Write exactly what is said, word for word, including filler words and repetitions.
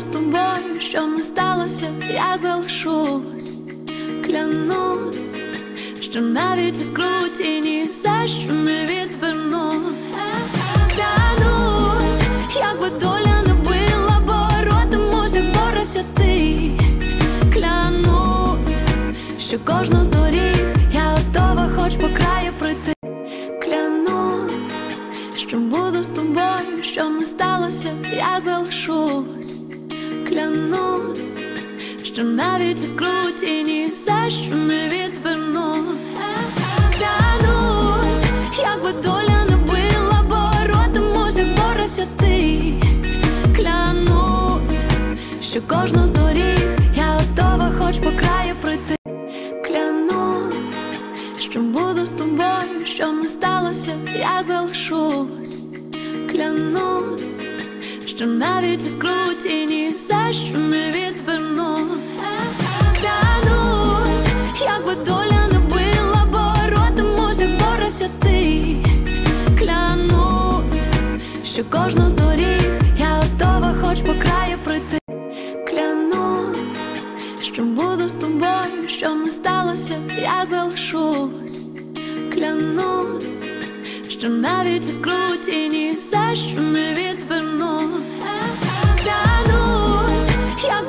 з тобою, що не сталося, я залишусь. Клянусь, що навіть у скруті ні за що не відвернусь. Клянусь, якби доля не била, боротимусь, як борися ти. Клянусь, що кожна з доріг я готова хоч по краю пройти. Клянусь, що буду з тобою, що не сталося, я залишусь. Клянусь, що навіть у скруті ні за що не відвернусь. Клянусь, якби доля не била, боротимусь, як борися ти. Клянусь, що кожна з доріг я готова хоч по краю пройти. Клянусь, що буду з тобою, що не сталося, я залишусь. Клянусь, що навіть у скруті ні за що не відвернусь. Клянусь, якби доля не била, боротимусь, як борися ти. Клянусь, що кожна з доріг я готова хоч по краю пройти. Клянусь, що буду з тобою, що не сталося, я залишусь. Клянусь, що навіть у скруті ні за що не відвернусь.